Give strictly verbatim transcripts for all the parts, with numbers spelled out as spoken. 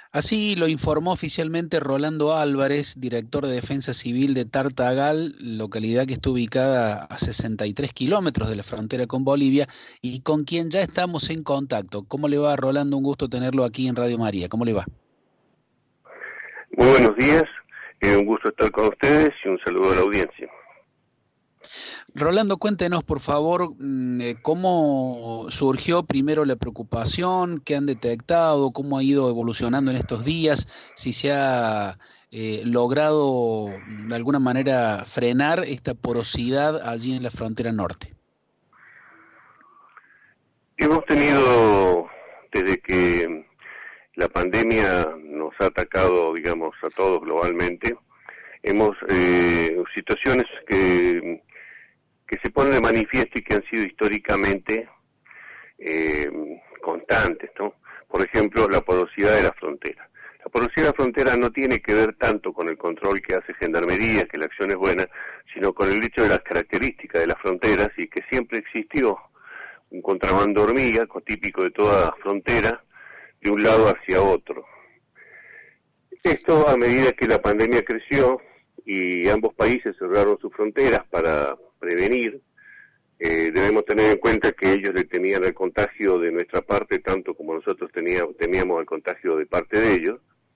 Así lo informó oficialmente Rolando Álvarez, director de Defensa Civil de Tartagal, localidad que está ubicada a sesenta y tres kilómetros de la frontera con Bolivia y con quien ya estamos en contacto. ¿Cómo le va, Rolando? Un gusto tenerlo aquí en Radio María. ¿Cómo le va? Muy buenos días, eh, un gusto estar con ustedes y un saludo a la audiencia. Rolando, cuéntenos, por favor, mm, eh, cómo surgió primero la preocupación, qué han detectado, cómo ha ido evolucionando en estos días, si se ha eh, logrado mm, de alguna manera frenar esta porosidad allí en la frontera norte. Hemos tenido, desde que la pandemia nos ha atacado, digamos, a todos globalmente, hemos eh, situaciones que, que se ponen de manifiesto y que han sido históricamente eh, constantes, ¿no? Por ejemplo, la porosidad de la frontera. La porosidad de la frontera no tiene que ver tanto con el control que hace Gendarmería, que la acción es buena, sino con el hecho de las características de las fronteras y que siempre existió un contrabando hormiga, típico de toda frontera, de un lado hacia otro. Esto, a medida que la pandemia creció y ambos países cerraron sus fronteras para prevenir, eh, debemos tener en cuenta que ellos le temían el contagio de nuestra parte tanto como nosotros teníamos, temíamos el contagio de parte de ellos.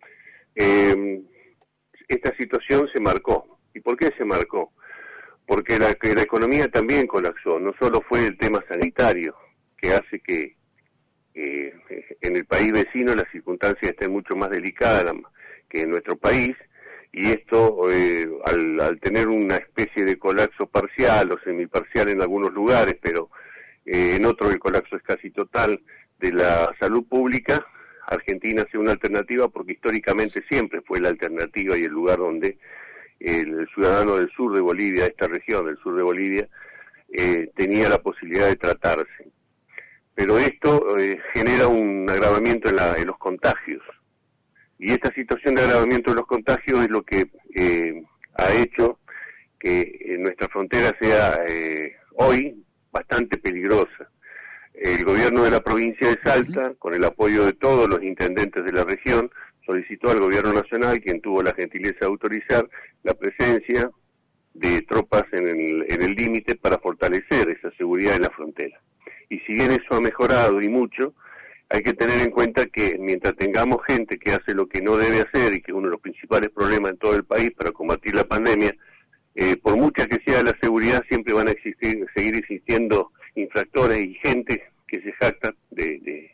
Eh, esta situación se marcó. ¿Y por qué se marcó? Porque la, que la economía también colapsó, no solo fue el tema sanitario, que hace que eh, en el país vecino las circunstancias estén mucho más delicadas que en nuestro país, y esto, eh, al, al tener una especie de colapso parcial o semiparcial en algunos lugares, pero eh, en otros el colapso es casi total de la salud pública, Argentina sea una alternativa porque históricamente siempre fue la alternativa y el lugar donde el ciudadano del sur de Bolivia, esta región del sur de Bolivia, eh, tenía la posibilidad de tratarse. Pero esto eh, genera un agravamiento en, la, en los contagios. Y esta situación de agravamiento de los contagios es lo que eh, ha hecho que nuestra frontera sea eh, hoy bastante peligrosa. El gobierno de la provincia de Salta, con el apoyo de todos los intendentes de la región, solicitó al gobierno nacional, quien tuvo la gentileza de autorizar la presencia de tropas en el en el límite para fortalecer esa seguridad en la frontera. Y si bien eso ha mejorado y mucho, hay que tener en cuenta que mientras tengamos gente que hace lo que no debe hacer y que es uno de los principales problemas en todo el país para combatir la pandemia, eh, por mucha que sea la seguridad, siempre van a existir, seguir existiendo infractores y gente que se jacta de, de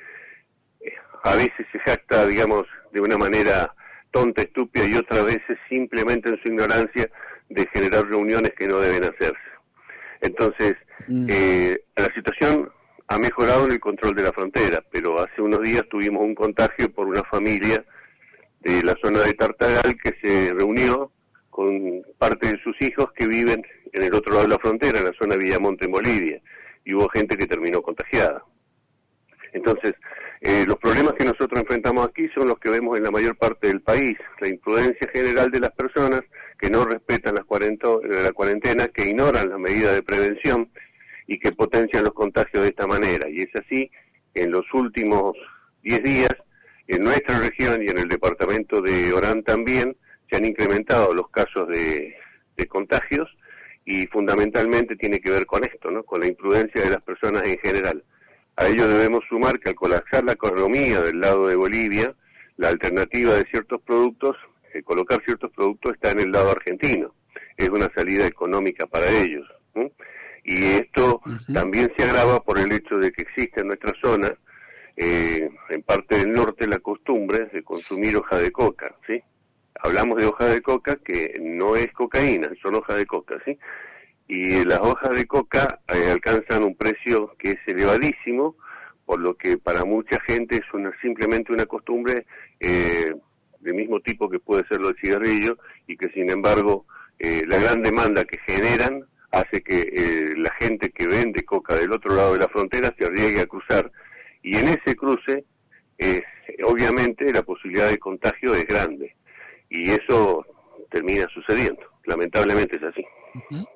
a veces se jacta, digamos, de una manera tonta, estúpida, y otras veces simplemente en su ignorancia de generar reuniones que no deben hacerse. Entonces, mm. eh, la situación ha mejorado en el control de la frontera, pero hace unos días tuvimos un contagio por una familia de la zona de Tartagal que se reunió con parte de sus hijos que viven en el otro lado de la frontera, en la zona de Villamonte, en Bolivia, y hubo gente que terminó contagiada. Entonces, eh, los problemas que nosotros enfrentamos aquí son los que vemos en la mayor parte del país, la imprudencia general de las personas que no respetan las la cuarentena, que ignoran las medidas de prevención y que potencian los contagios de esta manera. Y es así, en los últimos diez días, en nuestra región y en el departamento de Orán también, se han incrementado los casos de, de contagios, y fundamentalmente tiene que ver con esto, ¿no? Con la imprudencia de las personas en general. A ello debemos sumar que al colapsar la economía del lado de Bolivia, la alternativa de ciertos productos, eh, colocar ciertos productos está en el lado argentino. Es una salida económica para ellos, ¿no? Y esto uh-huh. también se agrava por el hecho de que existe en nuestra zona, eh, en parte del norte, la costumbre de consumir hoja de coca, ¿sí? Hablamos de hoja de coca que no es cocaína, son hojas de coca, ¿sí? Y las hojas de coca eh, alcanzan un precio que es elevadísimo, por lo que para mucha gente es una, simplemente una costumbre eh, del mismo tipo que puede ser lo del cigarrillo, y que sin embargo eh, la gran demanda que generan hace que eh, la gente que vende coca del otro lado de la frontera se arriesgue a cruzar, y en ese cruce eh, obviamente la posibilidad de contagio es grande, y eso termina sucediendo, lamentablemente es así. Uh-huh.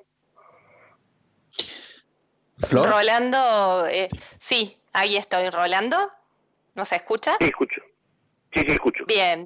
¿Flor? Rolando, eh, sí, ahí estoy. ¿Rolando? ¿No se escucha? Sí, escucho. Sí, Sí, sí, escucho. Bien.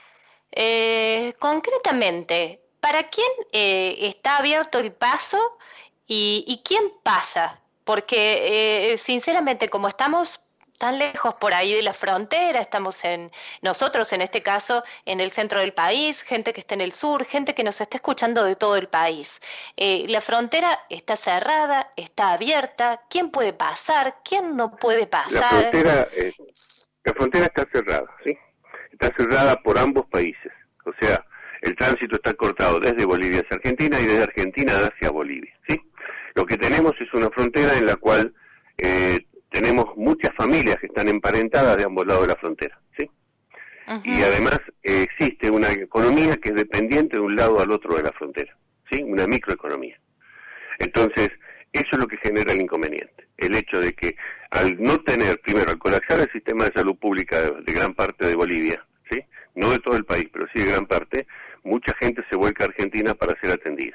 Eh, concretamente, ¿para quién eh, está abierto el paso y, y quién pasa? Porque, eh, sinceramente, como estamos tan lejos por ahí de la frontera, estamos en nosotros, en este caso, en el centro del país, gente que está en el sur, gente que nos está escuchando de todo el país. Eh, la frontera está cerrada, está abierta. ¿Quién puede pasar? ¿Quién no puede pasar? La frontera, eh, la frontera está cerrada, ¿sí? Está cerrada por ambos países. O sea, el tránsito está cortado desde Bolivia hacia Argentina y desde Argentina hacia Bolivia, ¿sí? Lo que tenemos es una frontera en la cual eh, tenemos muchas familias que están emparentadas de ambos lados de la frontera, ¿sí? Uh-huh. Y además eh, existe una economía que es dependiente de un lado al otro de la frontera, ¿sí? Una microeconomía. Entonces, eso es lo que genera el inconveniente. El hecho de que al no tener, primero, al colapsar el sistema de salud pública de, de gran parte de Bolivia, ¿sí? No de todo el país, pero sí de gran parte, mucha gente se vuelca a Argentina para ser atendida.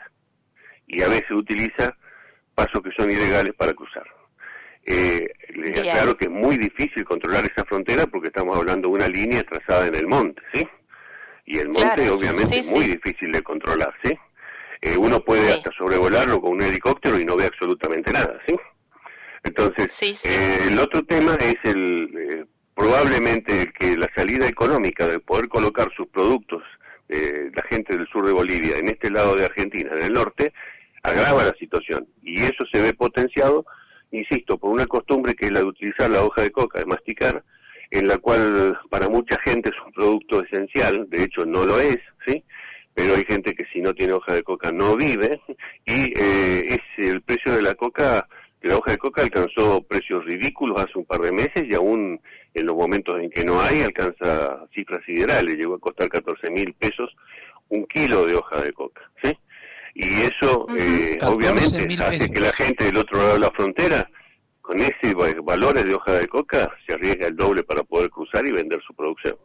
Y a veces utiliza pasos que son ilegales para cruzar. Eh, les aclaro que es muy difícil controlar esa frontera porque estamos hablando de una línea trazada en el monte, ¿sí? Y el monte claro, obviamente sí, es muy sí. difícil de controlar, ¿sí? Eh, uno puede sí. hasta sobrevolarlo con un helicóptero y no ve absolutamente nada, ¿sí? Entonces, sí, sí. Eh, el otro tema es el eh, probablemente que la salida económica de poder colocar sus productos, eh, la gente del sur de Bolivia, en este lado de Argentina, en el norte, agrava la situación. Y eso se ve potenciado, insisto, por una costumbre que es la de utilizar la hoja de coca, de masticar, en la cual para mucha gente es un producto esencial, de hecho no lo es, ¿sí? Pero hay gente que si no tiene hoja de coca no vive, y eh, es el precio de la coca, de la hoja de coca alcanzó precios ridículos hace un par de meses y aún en los momentos en que no hay alcanza cifras siderales, llegó a costar catorce mil pesos un kilo de hoja de coca, ¿sí? Y eso uh-huh. eh, obviamente hace que la gente del otro lado de la frontera, con ese valores de hoja de coca, se arriesga el doble para poder cruzar y vender su producción.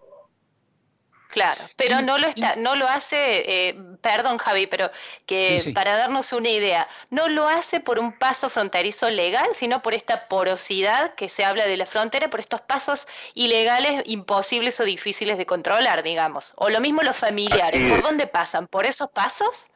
Claro, pero no lo está, no lo hace, eh, perdón Javi, pero que sí, sí. para darnos una idea, no lo hace por un paso fronterizo legal, sino por esta porosidad que se habla de la frontera, por estos pasos ilegales imposibles o difíciles de controlar, digamos. O lo mismo los familiares, ¿por dónde pasan? ¿Por esos pasos?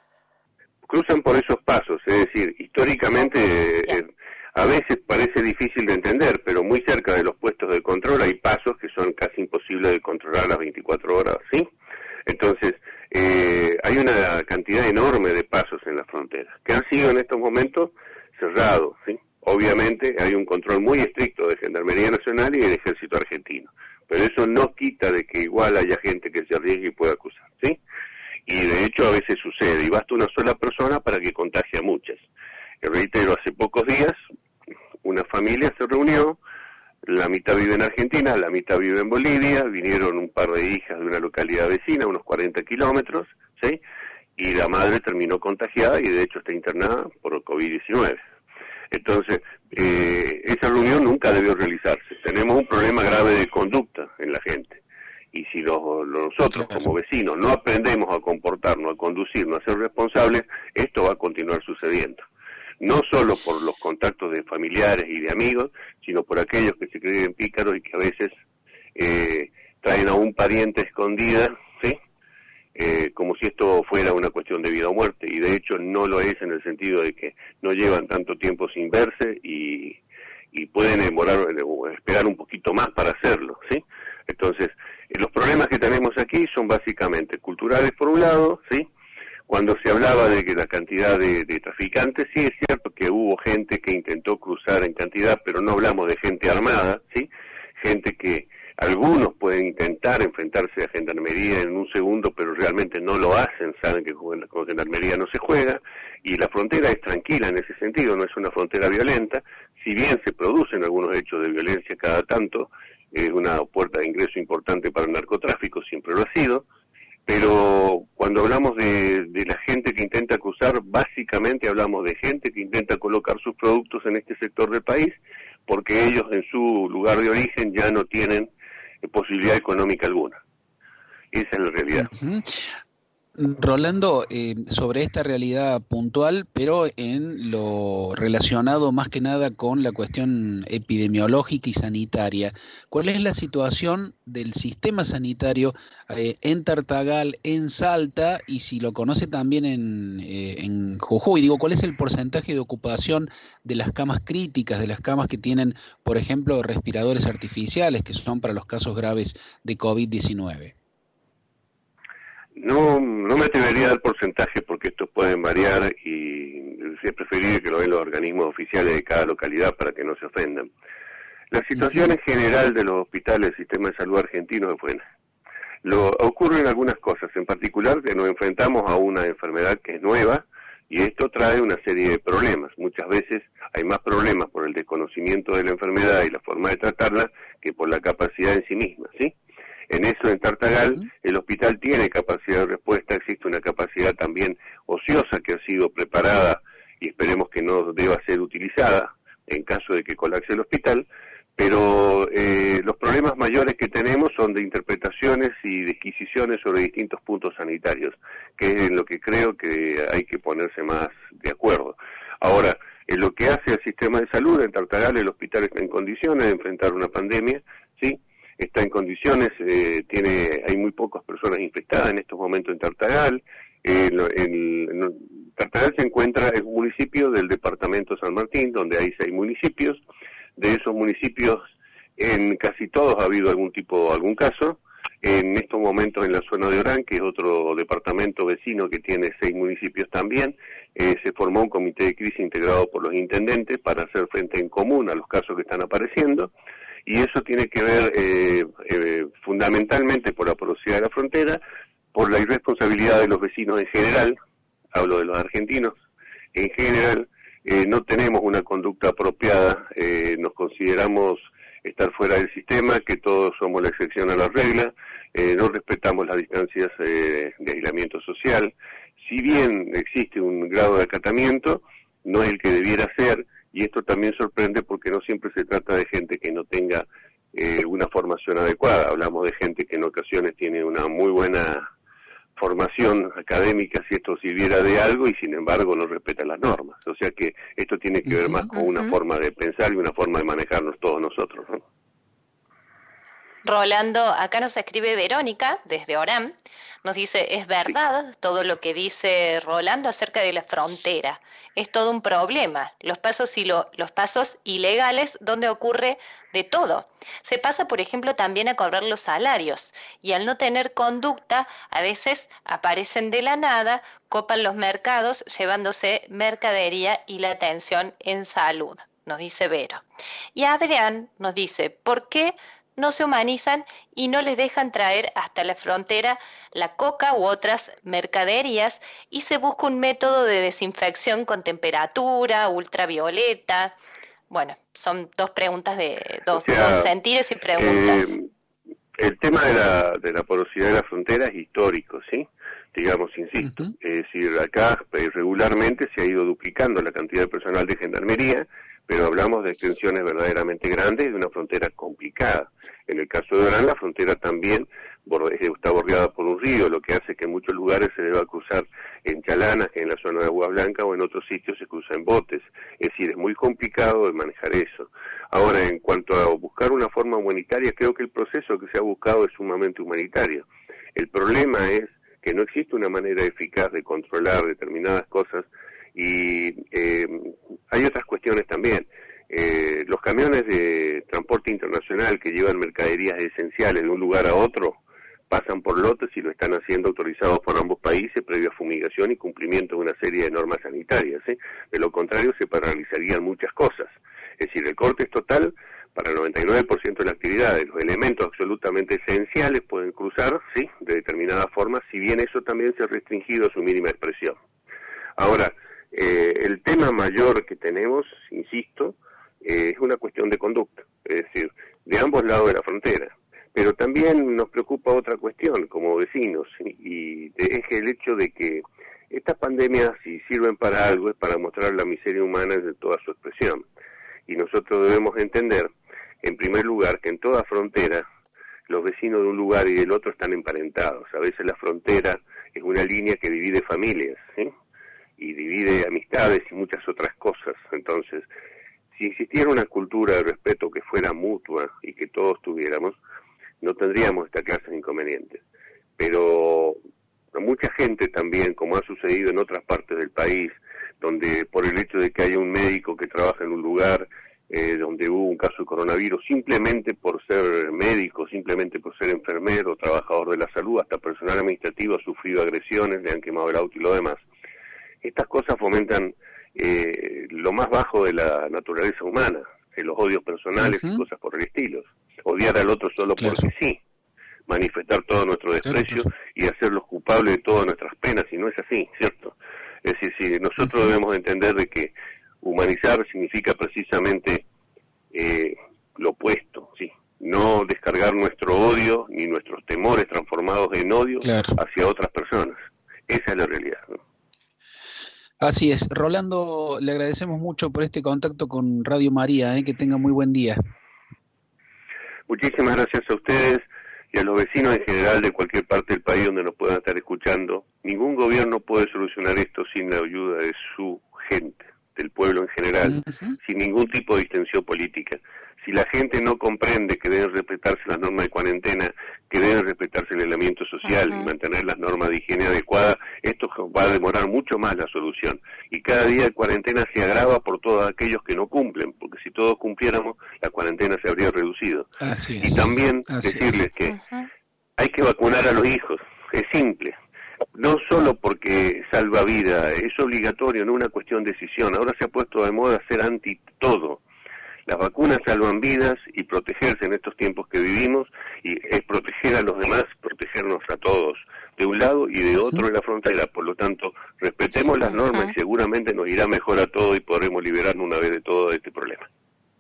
Cruzan por esos pasos, es decir, históricamente eh, a veces parece difícil de entender, pero muy cerca de los puestos de control hay pasos que son casi imposibles de controlar a las veinticuatro horas, ¿sí? Entonces, eh, hay una cantidad enorme de pasos en la frontera, que han sido en estos momentos cerrados, ¿sí? Obviamente hay un control muy estricto de Gendarmería Nacional y del Ejército Argentino, pero eso no quita de que igual haya gente que se arriesgue y pueda cruzar, ¿sí? Y de hecho a veces sucede, y basta una sola persona para que contagie a muchas. Y reitero, hace pocos días una familia se reunió, la mitad vive en Argentina, la mitad vive en Bolivia, vinieron un par de hijas de una localidad vecina, unos cuarenta kilómetros, ¿sí? Y la madre terminó contagiada y de hecho está internada por COVID diecinueve. Entonces, eh, esa reunión nunca debió realizarse. Tenemos un problema grave de conducta en la gente. Y si los, nosotros como vecinos no aprendemos a comportarnos, a conducirnos, a ser responsables, esto va a continuar sucediendo. No solo por los contactos de familiares y de amigos, sino por aquellos que se creen pícaros y que a veces eh, traen a un pariente escondida, ¿sí? Eh, como si esto fuera una cuestión de vida o muerte. Y de hecho no lo es en el sentido de que no llevan tanto tiempo sin verse y, y pueden demorar, esperar un poquito más para hacerlo, ¿sí? Entonces, los problemas que tenemos aquí son básicamente culturales por un lado, ¿sí? Cuando se hablaba de que la cantidad de, de traficantes, sí es cierto que hubo gente que intentó cruzar en cantidad, pero no hablamos de gente armada, ¿sí? Gente que algunos pueden intentar enfrentarse a Gendarmería en un segundo, pero realmente no lo hacen, saben que con Gendarmería no se juega, y la frontera es tranquila en ese sentido, no es una frontera violenta, si bien se producen algunos hechos de violencia cada tanto, es una puerta de ingreso importante para el narcotráfico, siempre lo ha sido, pero cuando hablamos de, de la gente que intenta cruzar, básicamente hablamos de gente que intenta colocar sus productos en este sector del país, porque ellos en su lugar de origen ya no tienen posibilidad económica alguna. Esa es la realidad. Uh-huh. Rolando, eh, sobre esta realidad puntual, pero en lo relacionado más que nada con la cuestión epidemiológica y sanitaria, ¿cuál es la situación del sistema sanitario eh, en Tartagal, en Salta, y si lo conoce también en, eh, en Jujuy? Digo, ¿cuál es el porcentaje de ocupación de las camas críticas, de las camas que tienen, por ejemplo, respiradores artificiales, que son para los casos graves de COVID diecinueve? No, no me atrevería a dar porcentaje porque estos pueden variar y es preferible que lo den los organismos oficiales de cada localidad para que no se ofendan. La situación en general de los hospitales del sistema de salud argentino es buena. Lo, ocurren algunas cosas, en particular que nos enfrentamos a una enfermedad que es nueva y esto trae una serie de problemas. Muchas veces hay más problemas por el desconocimiento de la enfermedad y la forma de tratarla que por la capacidad en sí misma, ¿sí? En eso, en Tartagal, el hospital tiene capacidad de respuesta, existe una capacidad también ociosa que ha sido preparada y esperemos que no deba ser utilizada en caso de que colapse el hospital, pero eh, los problemas mayores que tenemos son de interpretaciones y disquisiciones sobre distintos puntos sanitarios, que es en lo que creo que hay que ponerse más de acuerdo. Ahora, en lo que hace al sistema de salud, en Tartagal el hospital está en condiciones de enfrentar una pandemia, ¿sí? Está en condiciones, eh, tiene, hay muy pocas personas infectadas en estos momentos en Tartagal. Eh, en, en Tartagal se encuentra en un municipio del departamento San Martín, donde hay seis municipios. De esos municipios, en casi todos ha habido algún tipo, algún caso. En estos momentos en la zona de Orán, que es otro departamento vecino que tiene seis municipios también, eh, se formó un comité de crisis integrado por los intendentes para hacer frente en común a los casos que están apareciendo. Y eso tiene que ver eh, eh, fundamentalmente por la porosidad de la frontera, por la irresponsabilidad de los vecinos en general, hablo de los argentinos, en general eh, no tenemos una conducta apropiada, eh, nos consideramos estar fuera del sistema, que todos somos la excepción a la regla, eh, no respetamos las distancias eh, de aislamiento social, si bien existe un grado de acatamiento, no es el que debiera ser. Y esto también sorprende porque no siempre se trata de gente que no tenga eh, una formación adecuada. Hablamos de gente que en ocasiones tiene una muy buena formación académica, si esto sirviera de algo, y sin embargo no respeta las normas. O sea que esto tiene que ver más con una forma de pensar y una forma de manejarnos todos nosotros, ¿no? Rolando, acá nos escribe Verónica desde Orán, nos dice, es verdad todo lo que dice Rolando acerca de la frontera, es todo un problema, los pasos, y lo, los pasos ilegales donde ocurre de todo. Se pasa, por ejemplo, también a cobrar los salarios y al no tener conducta, a veces aparecen de la nada, copan los mercados llevándose mercadería y la atención en salud, nos dice Vero. Y Adrián nos dice, ¿por qué no se humanizan y no les dejan traer hasta la frontera la coca u otras mercaderías y se busca un método de desinfección con temperatura, ultravioleta? Bueno, son dos preguntas de dos, o sea, dos sentires y preguntas. Eh, el tema de la, de la porosidad de la frontera es histórico, ¿sí? Digamos, insisto, uh-huh. Es decir, acá eh, regularmente se ha ido duplicando la cantidad de personal de gendarmería, pero hablamos de extensiones verdaderamente grandes y de una frontera complicada. En el caso de Orán, la frontera también borde, está bordeada por un río, lo que hace que en muchos lugares se deba cruzar en chalanas, que en la zona de Agua Blanca, o en otros sitios se cruza en botes. Es decir, es muy complicado de manejar eso. Ahora, en cuanto a buscar una forma humanitaria, creo que el proceso que se ha buscado es sumamente humanitario. El problema es que no existe una manera eficaz de controlar determinadas cosas. Y eh, hay otras cuestiones también. Eh, los camiones de transporte internacional que llevan mercaderías esenciales de un lugar a otro pasan por lotes y lo están haciendo autorizados por ambos países previa fumigación y cumplimiento de una serie de normas sanitarias, ¿eh? De lo contrario se paralizarían muchas cosas. Es decir, el corte es total para el noventa y nueve por ciento de la actividad. Los elementos absolutamente esenciales pueden cruzar, sí, de determinada forma, si bien eso también se ha restringido a su mínima expresión. Ahora, Eh, el tema mayor que tenemos, insisto, eh, es una cuestión de conducta, es decir, de ambos lados de la frontera. Pero también nos preocupa otra cuestión como vecinos, y, y es el hecho de que estas pandemias, si sirven para algo, es para mostrar la miseria humana en toda su expresión. Y nosotros debemos entender, en primer lugar, que en toda frontera los vecinos de un lugar y del otro están emparentados. A veces la frontera es una línea que divide familias, ¿sí? Y divide amistades y muchas otras cosas. Entonces, si existiera una cultura de respeto que fuera mutua y que todos tuviéramos, no tendríamos esta clase de inconvenientes. Pero mucha gente también, como ha sucedido en otras partes del país, donde por el hecho de que haya un médico que trabaja en un lugar eh, donde hubo un caso de coronavirus, simplemente por ser médico, simplemente por ser enfermero, trabajador de la salud, hasta personal administrativo ha sufrido agresiones, le han quemado el auto y lo demás. Estas cosas fomentan eh, lo más bajo de la naturaleza humana, eh, los odios personales uh-huh. y cosas por el estilo. Odiar al otro solo claro. porque sí, manifestar todo nuestro desprecio claro, claro. y hacerlos culpables de todas nuestras penas, y no es así, ¿cierto? Es decir, si nosotros uh-huh. debemos entender de que humanizar significa precisamente eh, lo opuesto, sí, no descargar nuestro odio ni nuestros temores transformados en odio claro. hacia otras personas. Esa es la realidad, ¿no? Así es. Rolando, le agradecemos mucho por este contacto con Radio María, ¿eh? Que tenga muy buen día. Muchísimas gracias a ustedes y a los vecinos en general de cualquier parte del país donde nos puedan estar escuchando. Ningún gobierno puede solucionar esto sin la ayuda de su gente, del pueblo en general, uh-huh. sin ningún tipo de distensión política. Si la gente no comprende que deben respetarse las normas de cuarentena, que deben respetarse el aislamiento social uh-huh. y mantener las normas de higiene adecuadas, esto va a demorar mucho más la solución. Y cada día de cuarentena se agrava por todos aquellos que no cumplen, porque si todos cumpliéramos, la cuarentena se habría reducido. Así es. Y también Así decirles es. que uh-huh. hay que vacunar a los hijos, es simple. No solo porque salva vida, es obligatorio, no una cuestión de decisión. Ahora se ha puesto de moda ser anti todo. Las vacunas salvan vidas y protegerse en estos tiempos que vivimos, y es proteger a los demás, protegernos a todos, de un lado y de otro de la frontera. Por lo tanto, respetemos las normas y seguramente nos irá mejor a todos y podremos liberarnos una vez de todo de este problema.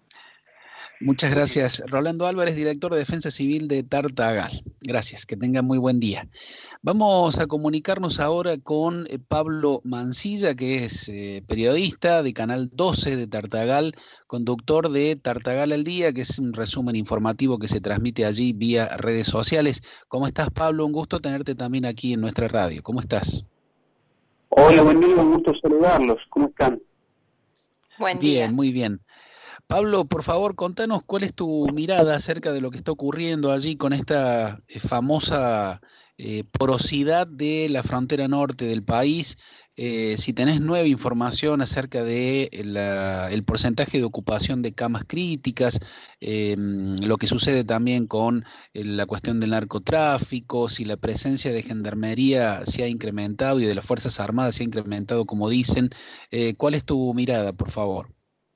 Muchas gracias. Rolando Álvarez, director de Defensa Civil de Tartagal. Gracias, que tengan muy buen día. Vamos a comunicarnos ahora con eh, Pablo Mancilla, que es eh, periodista de Canal doce de Tartagal, conductor de Tartagal al Día, que es un resumen informativo que se transmite allí vía redes sociales. ¿Cómo estás, Pablo? Un gusto tenerte también aquí en nuestra radio. ¿Cómo estás? Hola, buen día, un gusto saludarlos. ¿Cómo están? Buen día. Bien, muy bien. Pablo, por favor, contanos cuál es tu mirada acerca de lo que está ocurriendo allí con esta eh, famosa eh, porosidad de la frontera norte del país. Eh, si tenés nueva información acerca de la, el porcentaje de ocupación de camas críticas, eh, lo que sucede también con eh, la cuestión del narcotráfico, si la presencia de gendarmería se ha incrementado y de las Fuerzas Armadas se ha incrementado, como dicen. Eh, ¿cuál es tu mirada, por favor?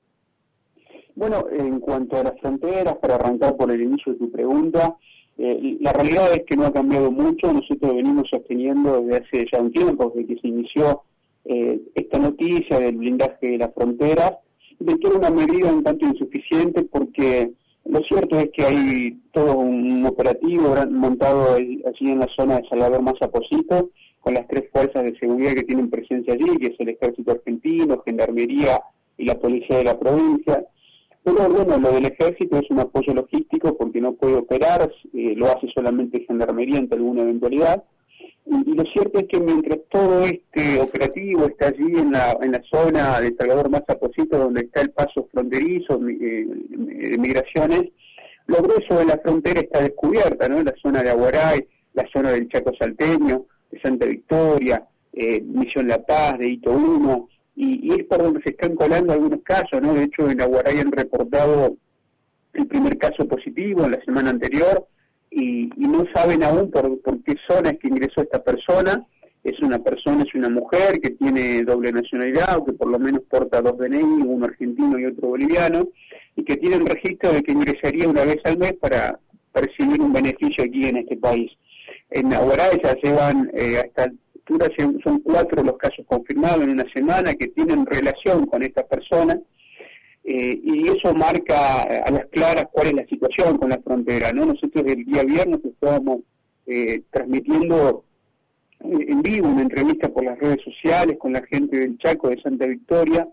Bueno, en cuanto a las fronteras, para arrancar por el inicio de tu pregunta, eh, la realidad es que no ha cambiado mucho. Nosotros venimos sosteniendo desde hace ya un tiempo, desde que se inició eh, esta noticia del blindaje de las fronteras, de que era una medida un tanto insuficiente, porque lo cierto es que hay todo un operativo montado allí en la zona de Salvador Mazaposito, con las tres fuerzas de seguridad que tienen presencia allí, que es el Ejército Argentino, Gendarmería y la Policía de la provincia. Pero bueno, lo del ejército es un apoyo logístico porque no puede operar, eh, lo hace solamente Gendarmería ante alguna eventualidad. Y, y lo cierto es que mientras todo este operativo está allí en la en la zona de Salvador Mazaposito, donde está el paso fronterizo eh, de migraciones, lo grueso de la frontera está descubierta, ¿no? La zona de Aguaray, la zona del Chaco Salteño, de Santa Victoria, eh, Misión La Paz, de Hito uno, Y, y es por donde se están colando algunos casos, ¿no? De hecho, en Aguaray han reportado el primer caso positivo en la semana anterior y, y no saben aún por, por qué zona es que ingresó esta persona. Es una persona, es una mujer que tiene doble nacionalidad o que por lo menos porta dos D N I, uno argentino y otro boliviano, y que tienen registro de que ingresaría una vez al mes para percibir un beneficio aquí en este país. En Aguaray ya llevan eh, hasta el son cuatro los casos confirmados en una semana que tienen relación con esta persona, eh, y eso marca a las claras cuál es la situación con la frontera, ¿no? Nosotros el día viernes estábamos eh, transmitiendo eh, en vivo una entrevista por las redes sociales con la gente del Chaco, de Santa Victoria,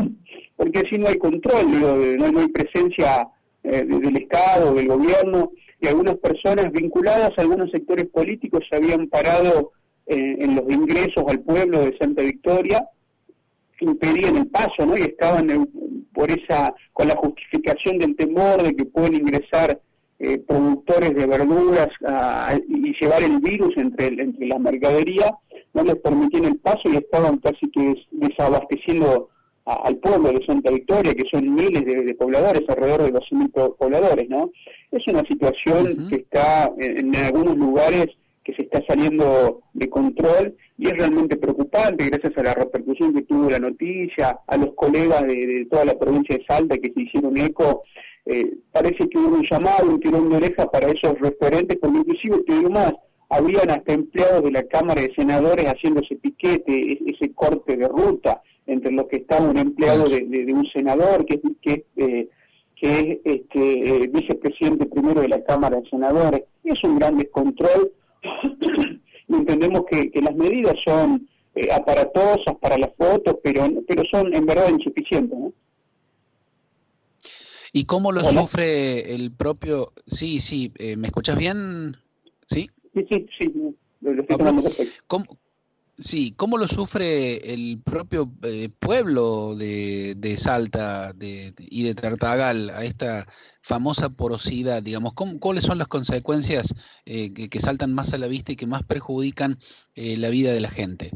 porque así no hay control, digo, no, no hay presencia eh, del Estado, del gobierno, y algunas personas vinculadas a algunos sectores políticos se habían parado eh, en los ingresos al pueblo de Santa Victoria, impedían el paso, ¿no? Y estaban en, por esa con la justificación del temor de que pueden ingresar eh, productores de verduras a, y llevar el virus entre, entre la mercadería, no les permitían el paso y estaban casi que des, desabasteciendo a, al pueblo de Santa Victoria, que son miles de, de pobladores, alrededor de doce mil pobladores, ¿no? Es una situación uh-huh. que está en, en algunos lugares que se está saliendo de control y es realmente preocupante gracias a la repercusión que tuvo la noticia, a los colegas de, de toda la provincia de Salta que se hicieron eco. Eh, parece que hubo un llamado, un tirón de oreja para esos referentes, porque inclusive te digo más, habían hasta empleados de la Cámara de Senadores haciendo ese piquete, ese corte de ruta, entre los que estaba un empleado de, de, de un senador que, que, eh, que es este, eh, vicepresidente primero de la Cámara de Senadores. Es un gran descontrol. Y entendemos que, que las medidas son eh, aparatosas para las fotos, pero pero son en verdad insuficientes, ¿no? ¿Y cómo lo ¿Hola? Sufre el propio? Sí, sí, eh, ¿me escuchas bien? ¿Sí? Sí, sí, sí, lo, lo estoy tomando perfecto. ¿Cómo, sí, ¿cómo lo sufre el propio eh, pueblo de, de Salta de, de, y de Tartagal a esta famosa porosidad, digamos? ¿Cómo, ¿Cuáles son las consecuencias eh, que, que saltan más a la vista y que más perjudican eh, la vida de la gente?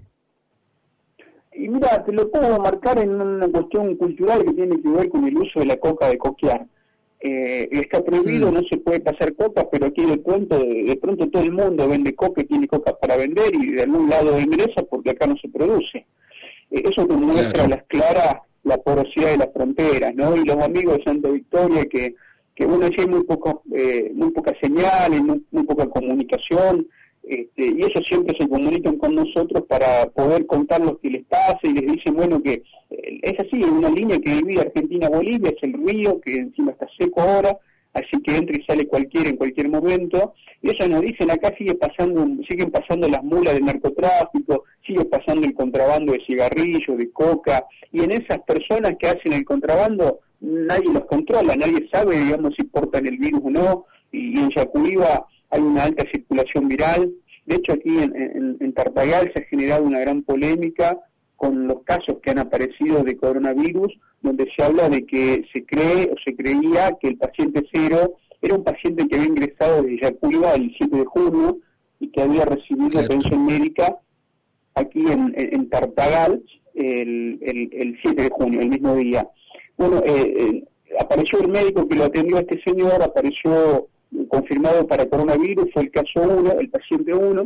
Y mira, te lo puedo marcar en una cuestión cultural que tiene que ver con el uso de la coca de coquear. Eh, está prohibido, sí. No se puede pasar coca, pero aquí de pronto, de, de pronto todo el mundo vende coca y tiene coca para vender y de algún lado ingresa porque acá no se produce. Eh, eso te muestra claro. a las claras la porosidad de las fronteras, ¿no? Y los amigos de Santa Victoria que, que bueno, allí hay muy, poco, eh, muy pocas señales, muy, muy poca comunicación, este, y ellos siempre se comunican con nosotros para poder contar lo que les pasa y les dicen, bueno, que eh, es así, es una línea que divide Argentina-Bolivia, es el río, que encima está seco ahora, así que entra y sale cualquiera en cualquier momento, y ellos nos dicen, acá sigue pasando, siguen pasando las mulas del narcotráfico, sigue pasando el contrabando de cigarrillos, de coca, y en esas personas que hacen el contrabando, nadie los controla, nadie sabe, digamos, si portan el virus o no, y, y en Yacuiba hay una alta circulación viral. De hecho, aquí en, en, en Tartagal se ha generado una gran polémica con los casos que han aparecido de coronavirus, donde se habla de que se cree o se creía que el paciente cero era un paciente que había ingresado desde Yacuiba el siete de junio y que había recibido Cierto. atención médica aquí en, en, en Tartagal el, el, el siete de junio, el mismo día. Bueno, eh, eh, apareció el médico que lo atendió a este señor, apareció confirmado para coronavirus, fue el caso uno, el paciente uno,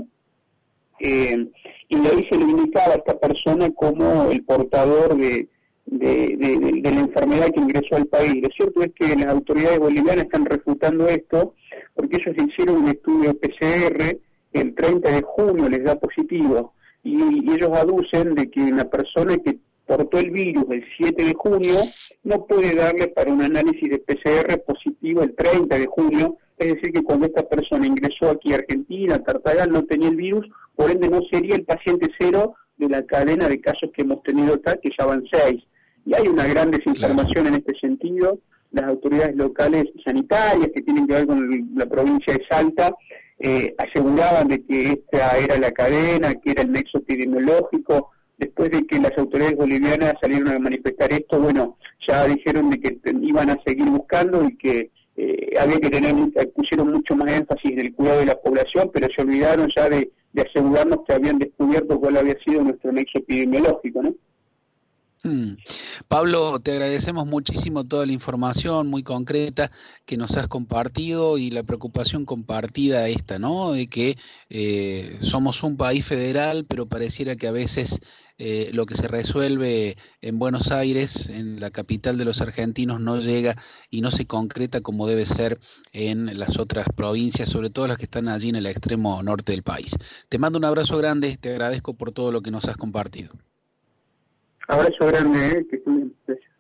eh, y de ahí se le indicaba a esta persona como el portador de, de, de, de, de la enfermedad que ingresó al país. Lo cierto es que las autoridades bolivianas están refutando esto, porque ellos hicieron un estudio P C R, el treinta de junio les da positivo, y, y ellos aducen de que una persona que portó el virus el siete de junio no puede darle para un análisis de P C R positivo el treinta de junio, es decir que cuando esta persona ingresó aquí a Argentina, a Tartagal, no tenía el virus, por ende no sería el paciente cero de la cadena de casos que hemos tenido acá, que ya van seis. Y hay una gran desinformación claro. en este sentido. Las autoridades locales sanitarias que tienen que ver con el, la provincia de Salta eh, aseguraban de que esta era la cadena, que era el nexo epidemiológico. Después de que las autoridades bolivianas salieron a manifestar esto, bueno, ya dijeron de que iban a seguir buscando y que eh, había que tener, pusieron mucho más énfasis en el cuidado de la población, pero se olvidaron ya de, de asegurarnos que habían descubierto cuál había sido nuestro nexo epidemiológico, ¿no? Hmm. Pablo, te agradecemos muchísimo toda la información muy concreta que nos has compartido y la preocupación compartida esta, ¿no? De que eh, somos un país federal, pero pareciera que a veces eh, lo que se resuelve en Buenos Aires, en la capital de los argentinos, no llega y no se concreta como debe ser en las otras provincias, sobre todo las que están allí en el extremo norte del país. Te mando un abrazo grande, te agradezco por todo lo que nos has compartido. Abrazo grande, ¿eh? Que estén bien. Gracias.